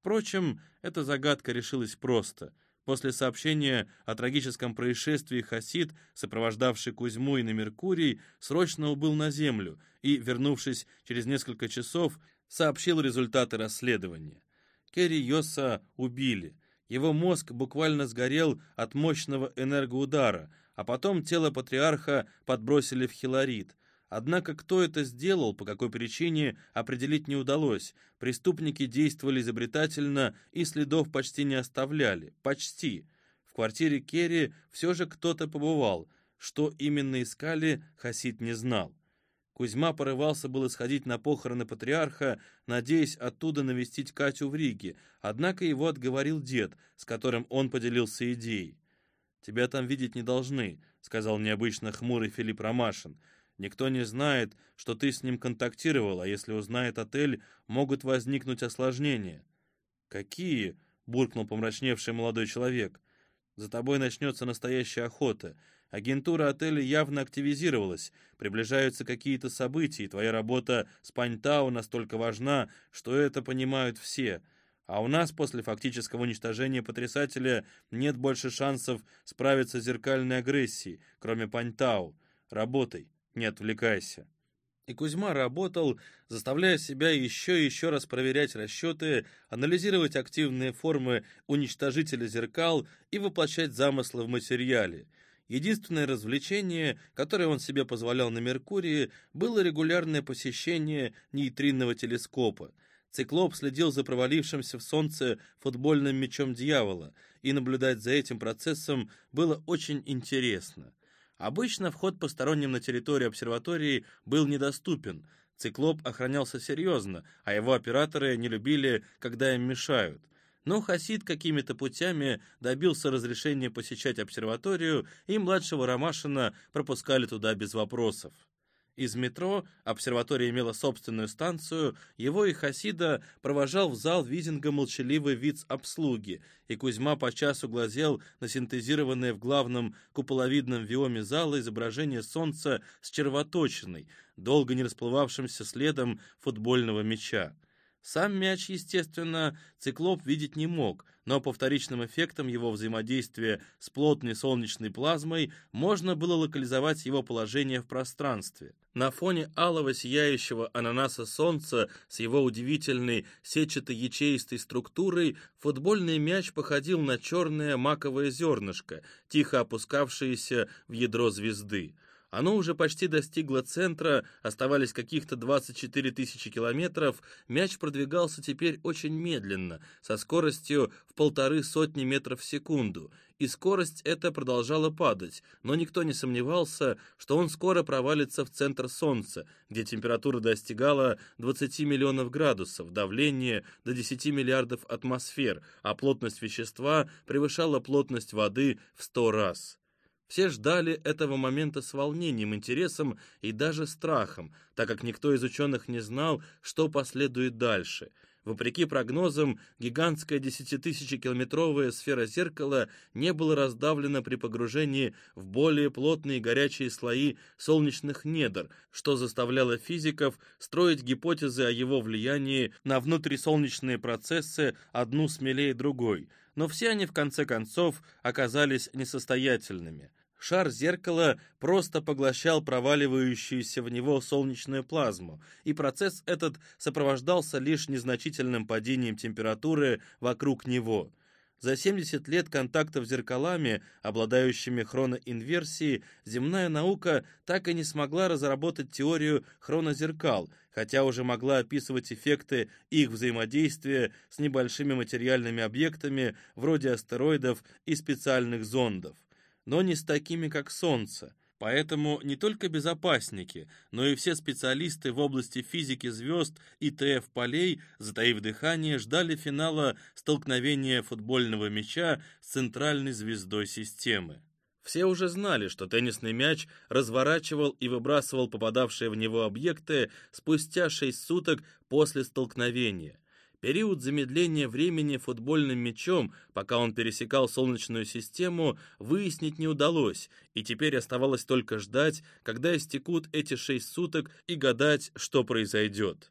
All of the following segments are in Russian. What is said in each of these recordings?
Впрочем, эта загадка решилась просто. После сообщения о трагическом происшествии Хасид, сопровождавший Кузьму и на Меркурий, срочно убыл на Землю и, вернувшись через несколько часов, сообщил результаты расследования. Керри Йосса убили. Его мозг буквально сгорел от мощного энергоудара, а потом тело патриарха подбросили в Хилорит. Однако кто это сделал, по какой причине, определить не удалось. Преступники действовали изобретательно и следов почти не оставляли. Почти. В квартире Керри все же кто-то побывал. Что именно искали, Хасид не знал. Кузьма порывался было сходить на похороны патриарха, надеясь оттуда навестить Катю в Риге, однако его отговорил дед, с которым он поделился идеей. «Тебя там видеть не должны», — сказал необычно хмурый Филипп Ромашин. «Никто не знает, что ты с ним контактировал, а если узнает отель, могут возникнуть осложнения». «Какие?» — буркнул помрачневший молодой человек. «За тобой начнется настоящая охота. Агентура отеля явно активизировалась, приближаются какие-то события, и твоя работа с Паньтау настолько важна, что это понимают все. А у нас после фактического уничтожения потрясателя нет больше шансов справиться с зеркальной агрессией, кроме Паньтау. Работай, не отвлекайся». И Кузьма работал, заставляя себя еще и еще раз проверять расчеты, анализировать активные формы уничтожителя зеркал и воплощать замыслы в материале. Единственное развлечение, которое он себе позволял на Меркурии, было регулярное посещение нейтринного телескопа. Циклоп следил за провалившимся в Солнце футбольным мячом дьявола, и наблюдать за этим процессом было очень интересно. Обычно вход посторонним на территорию обсерватории был недоступен. Циклоп охранялся серьезно, а его операторы не любили, когда им мешают. Но Хасид какими-то путями добился разрешения посещать обсерваторию, и младшего Ромашина пропускали туда без вопросов. Из метро, обсерватория имела собственную станцию, его и Хасида провожал в зал Визинга молчаливый виц-обслуги, и Кузьма по часу глазел на синтезированное в главном куполовидном виоме зала изображение солнца с червоточиной, долго не расплывавшимся следом футбольного мяча. Сам мяч, естественно, Циклоп видеть не мог, но по вторичным эффектам его взаимодействия с плотной солнечной плазмой можно было локализовать его положение в пространстве. На фоне алого сияющего ананаса солнца с его удивительной сетчато-ячеистой структурой футбольный мяч походил на черное маковое зернышко, тихо опускавшееся в ядро звезды. Оно уже почти достигло центра, оставались каких-то 24 тысячи километров, мяч продвигался теперь очень медленно, со скоростью в 150 метров в секунду, и скорость эта продолжала падать, но никто не сомневался, что он скоро провалится в центр Солнца, где температура достигала 20 миллионов градусов, давление до 10 миллиардов атмосфер, а плотность вещества превышала плотность воды в 100 раз. Все ждали этого момента с волнением, интересом и даже страхом, так как никто из ученых не знал, что последует дальше. Вопреки прогнозам, гигантская 10-тысячекилометровая сфера зеркала не была раздавлена при погружении в более плотные горячие слои солнечных недр, что заставляло физиков строить гипотезы о его влиянии на внутрисолнечные процессы одну смелее другой, но все они в конце концов оказались несостоятельными. Шар зеркала просто поглощал проваливающуюся в него солнечную плазму, и процесс этот сопровождался лишь незначительным падением температуры вокруг него. За 70 лет контактов с зеркалами, обладающими хроноинверсией, земная наука так и не смогла разработать теорию хронозеркал, хотя уже могла описывать эффекты их взаимодействия с небольшими материальными объектами вроде астероидов и специальных зондов. Но не с такими, как Солнце. Поэтому не только безопасники, но и все специалисты в области физики звезд и ТФ-полей, затаив дыхание, ждали финала столкновения футбольного мяча с центральной звездой системы. Все уже знали, что теннисный мяч разворачивал и выбрасывал попадавшие в него объекты спустя 6 суток после столкновения. Период замедления времени футбольным мячом, пока он пересекал Солнечную систему, выяснить не удалось, и теперь оставалось только ждать, когда истекут эти 6 суток, и гадать, что произойдет.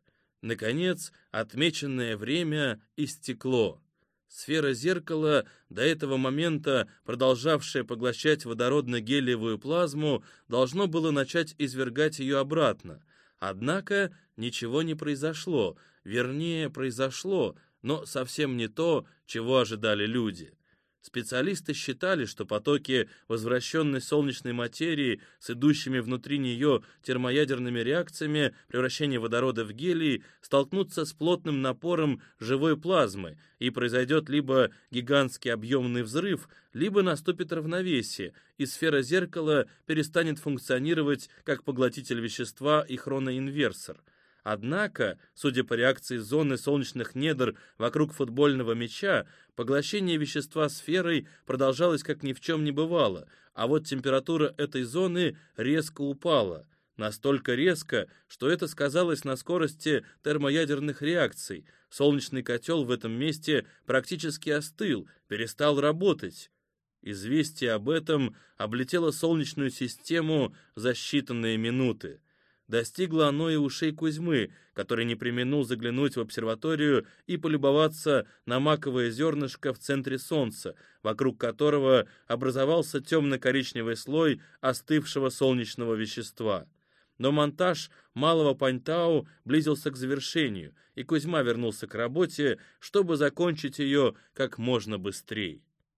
Наконец, отмеченное время истекло. Сфера зеркала, до этого момента продолжавшая поглощать водородно-гелиевую плазму, должно было начать извергать ее обратно. Однако ничего не произошло, вернее, произошло, но совсем не то, чего ожидали люди. Специалисты считали, что потоки возвращенной солнечной материи с идущими внутри нее термоядерными реакциями превращения водорода в гелий столкнутся с плотным напором живой плазмы, и произойдет либо гигантский объемный взрыв, либо наступит равновесие, и сфера зеркала перестанет функционировать как поглотитель вещества и хроноинверсор. Однако, судя по реакции зоны солнечных недр вокруг футбольного мяча, поглощение вещества сферой продолжалось как ни в чем не бывало, а вот температура этой зоны резко упала. Настолько резко, что это сказалось на скорости термоядерных реакций. Солнечный котел в этом месте практически остыл, перестал работать. Известие об этом облетело Солнечную систему за считанные минуты. Достигло оно и ушей Кузьмы, который не преминул заглянуть в обсерваторию и полюбоваться на маковое зернышко в центре Солнца, вокруг которого образовался темно-коричневый слой остывшего солнечного вещества. Но монтаж малого Паньтау близился к завершению, и Кузьма вернулся к работе, чтобы закончить ее как можно быстрее.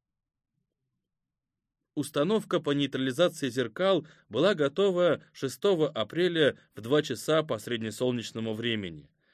Установка по нейтрализации зеркал была готова 6 апреля в 2 часа по среднесолнечному времени.